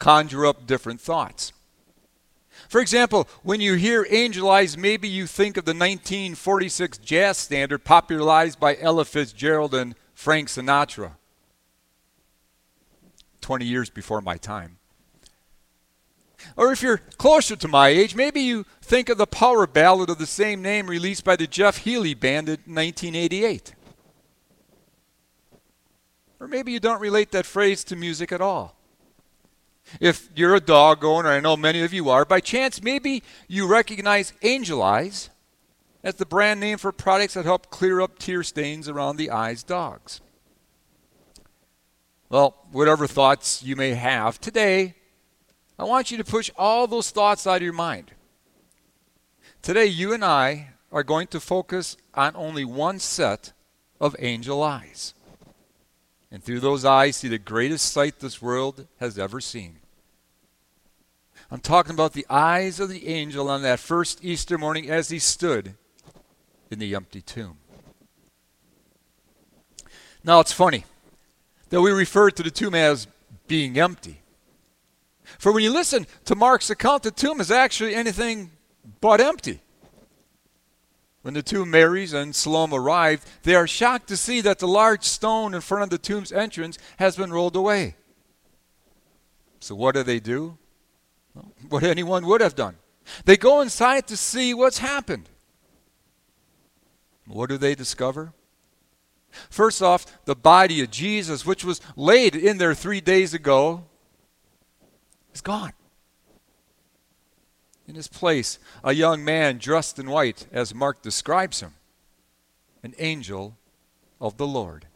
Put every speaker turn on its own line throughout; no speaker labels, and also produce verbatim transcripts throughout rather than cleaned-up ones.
conjure up different thoughts. For example, when you hear Angel Eyes, maybe you think of the nineteen forty-six jazz standard popularized by Ella Fitzgerald and Frank Sinatra, twenty years before my time. Or if you're closer to my age, maybe you think of the power ballad of the same name released by the Jeff Healey Band in nineteen eighty-eight. Or maybe you don't relate that phrase to music at all. If you're a dog owner, I know many of you are, by chance maybe you recognize Angel Eyes as the brand name for products that help clear up tear stains around the eyes of dogs. Well, whatever thoughts you may have, today I want you to push all those thoughts out of your mind. Today you and I are going to focus on only one set of angel eyes. And through those eyes, see the greatest sight this world has ever seen. I'm talking about the eyes of the angel on that first Easter morning as he stood in the empty tomb. Now, it's funny that we refer to the tomb as being empty. For when you listen to Mark's account, the tomb is actually anything but empty. When the two Marys and Salome arrived, they are shocked to see that the large stone in front of the tomb's entrance has been rolled away. So what do they do? Well, what anyone would have done. They go inside to see what's happened. What do they discover? First off, the body of Jesus, which was laid in there three days ago, is gone. In his place, a young man dressed in white, as Mark describes him, an angel of the Lord.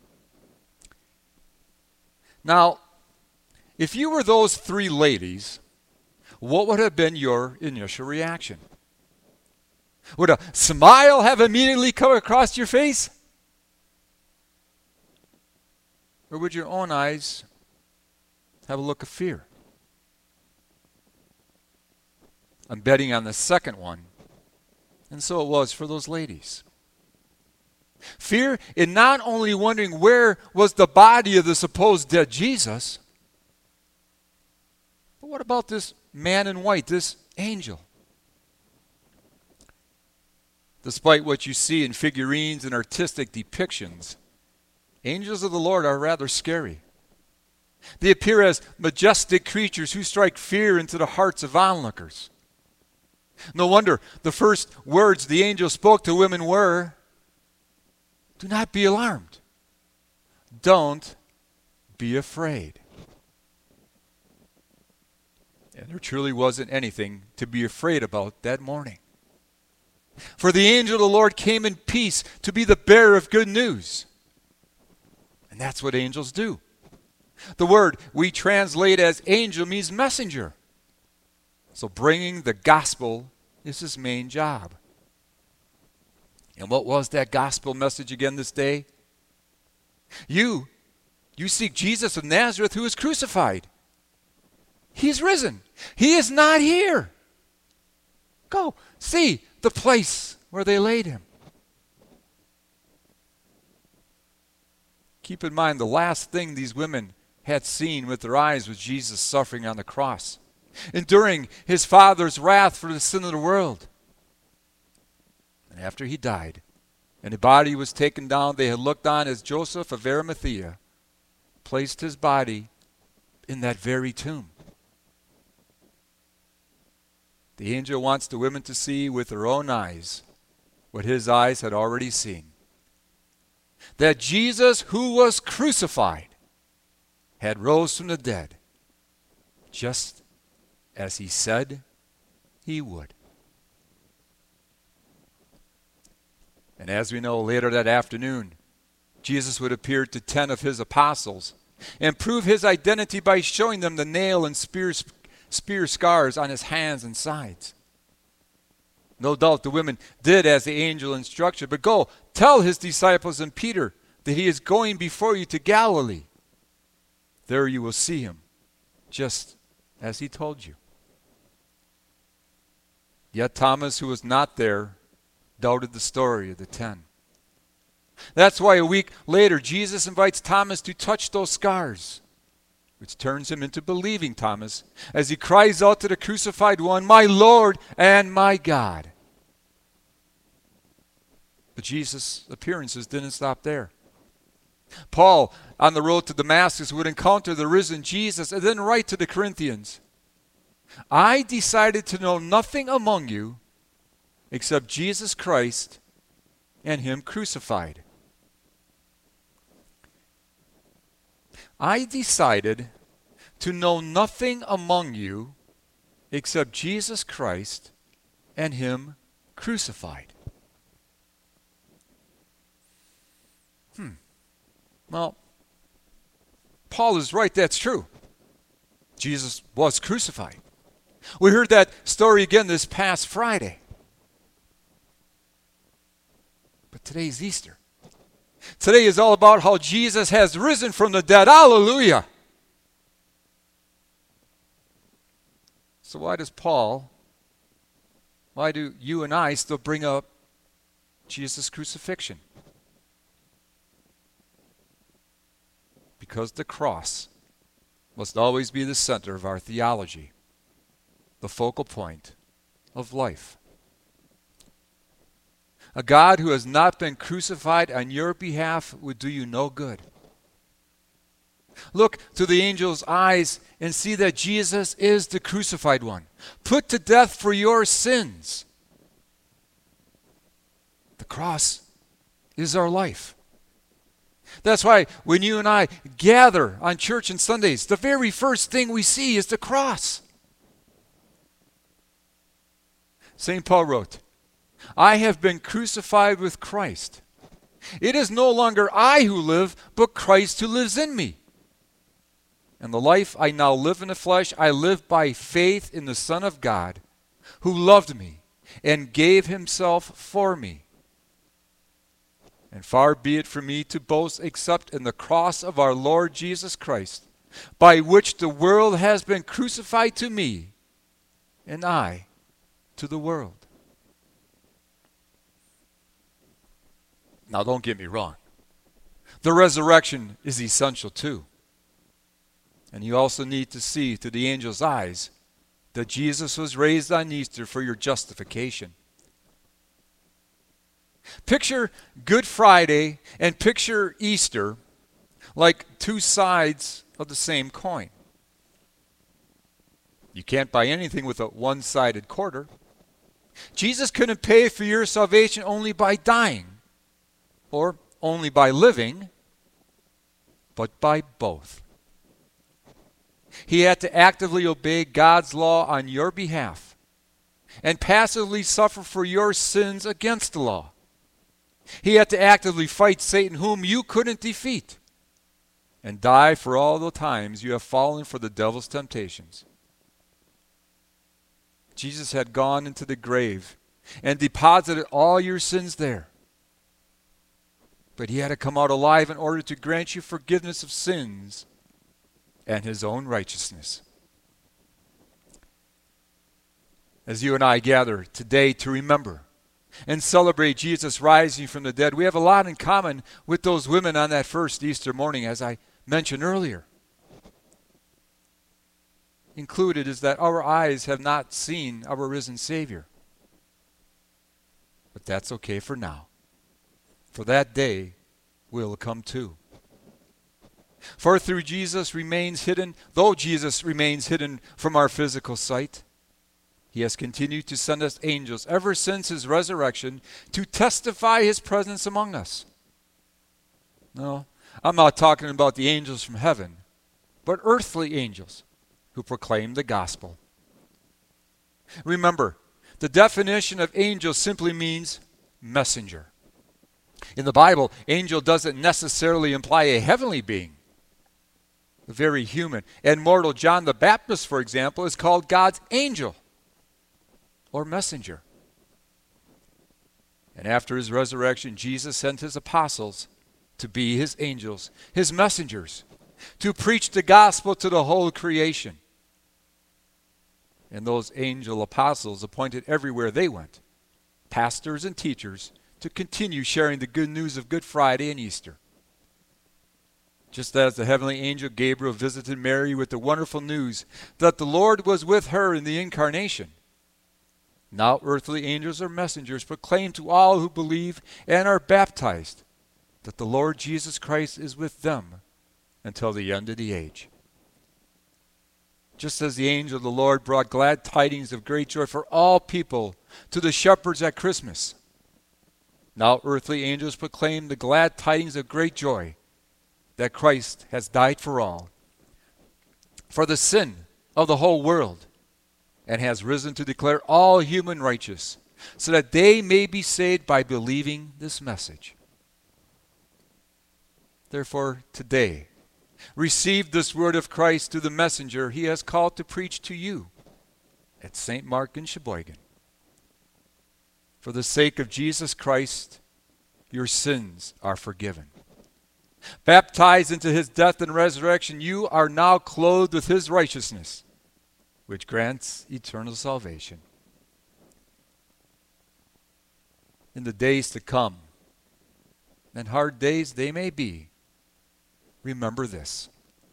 Now, if you were those three ladies, what would have been your initial reaction? Would a smile have immediately come across your face? Or would your own eyes have a look of fear? I'm betting on the second one. And so it was for those ladies. Fear in not only wondering where was the body of the supposed dead Jesus, but what about this man in white, this angel? Despite what you see in figurines and artistic depictions, angels of the Lord are rather scary. They appear as majestic creatures who strike fear into the hearts of onlookers. No wonder the first words the angel spoke to women were, "Do not be alarmed. Don't be afraid." And there truly wasn't anything to be afraid about that morning. For the angel of the Lord came in peace to be the bearer of good news. And that's what angels do. The word we translate as angel means messenger. So bringing the gospel is his main job. And what was that gospel message again this day? You, you seek Jesus of Nazareth who is crucified. He's risen. He is not here. Go see the place where they laid him. Keep in mind the last thing these women had seen with their eyes was Jesus suffering on the cross, enduring his Father's wrath for the sin of the world. And after he died, and the body was taken down, they had looked on as Joseph of Arimathea placed his body in that very tomb. The angel wants the women to see with their own eyes what his eyes had already seen. That Jesus, who was crucified, had rose from the dead, just as he said he would. And as we know, later that afternoon, Jesus would appear to ten of his apostles and prove his identity by showing them the nail and spear, spear scars on his hands and sides. No doubt the women did as the angel instructed, but go tell his disciples and Peter that he is going before you to Galilee. There you will see him, just as he told you. Yet Thomas, who was not there, doubted the story of the ten. That's why a week later, Jesus invites Thomas to touch those scars which turns him into believing Thomas, as he cries out to the crucified one, "My Lord and my God." But Jesus' appearances didn't stop there. Paul, on the road to Damascus, would encounter the risen Jesus and then write to the Corinthians, "I decided to know nothing among you except Jesus Christ and him crucified." I decided to know nothing among you except Jesus Christ and him crucified. Hmm. Well, Paul is right, that's true. Jesus was crucified. We heard that story again this past Friday. But today's Easter. Today is all about how Jesus has risen from the dead. Hallelujah! So why does Paul, why do you and I still bring up Jesus' crucifixion? Because the cross must always be the center of our theology, the focal point of life. A God who has not been crucified on your behalf would do you no good. Look to the angel's eyes and see that Jesus is the crucified one, put to death for your sins. The cross is our life. That's why when you and I gather on church and Sundays, the very first thing we see is the cross. Saint Paul wrote, "I have been crucified with Christ. It is no longer I who live, but Christ who lives in me. And the life I now live in the flesh, I live by faith in the Son of God, who loved me and gave himself for me. And far be it from me to boast except in the cross of our Lord Jesus Christ, by which the world has been crucified to me, and I to the world." Now, don't get me wrong. The resurrection is essential too. And you also need to see through the angel's eyes that Jesus was raised on Easter for your justification. Picture Good Friday and picture Easter like two sides of the same coin. You can't buy anything with a one-sided quarter. Jesus couldn't pay for your salvation only by dying or only by living, but by both. He had to actively obey God's law on your behalf and passively suffer for your sins against the law. He had to actively fight Satan, whom you couldn't defeat, and die for all the times you have fallen for the devil's temptations. Jesus had gone into the grave and deposited all your sins there. But he had to come out alive in order to grant you forgiveness of sins and his own righteousness. As you and I gather today to remember and celebrate Jesus rising from the dead, we have a lot in common with those women on that first Easter morning, as I mentioned earlier. Included is that our eyes have not seen our risen Savior. But that's okay for now. For that day will come too. For through Jesus remains hidden, though Jesus remains hidden from our physical sight, he has continued to send us angels ever since his resurrection to testify his presence among us. No, I'm not talking about the angels from heaven, but earthly angels who proclaim the gospel. Remember, the definition of angel simply means messenger. In the Bible, angel doesn't necessarily imply a heavenly being. Very human and mortal John the Baptist, for example, is called God's angel or messenger. And after his resurrection, Jesus sent his apostles to be his angels, his messengers, to preach the gospel to the whole creation. And those angel apostles appointed everywhere they went, pastors and teachers, to continue sharing the good news of Good Friday and Easter. Just as the heavenly angel Gabriel visited Mary with the wonderful news that the Lord was with her in the incarnation, now earthly angels or messengers proclaim to all who believe and are baptized that the Lord Jesus Christ is with them until the end of the age. Just as the angel of the Lord brought glad tidings of great joy for all people to the shepherds at Christmas, now earthly angels proclaim the glad tidings of great joy that Christ has died for all, for the sin of the whole world, and has risen to declare all human righteous, so that they may be saved by believing this message. Therefore, today, receive this word of Christ through the messenger he has called to preach to you at Saint Mark in Sheboygan. For the sake of Jesus Christ, your sins are forgiven. Baptized into his death and resurrection, you are now clothed with his righteousness, which grants eternal salvation. In the days to come, and hard days they may be, remember this.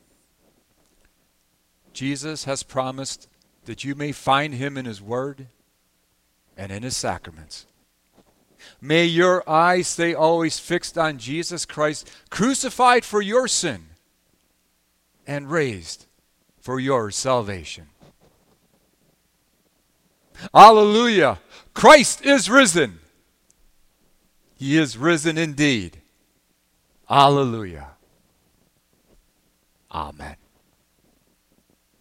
Jesus has promised that you may find him in his word and in his sacraments. May your eyes stay always fixed on Jesus Christ, crucified for your sin and raised for your salvation. Hallelujah! Christ is risen. He is risen indeed. Hallelujah. Amen.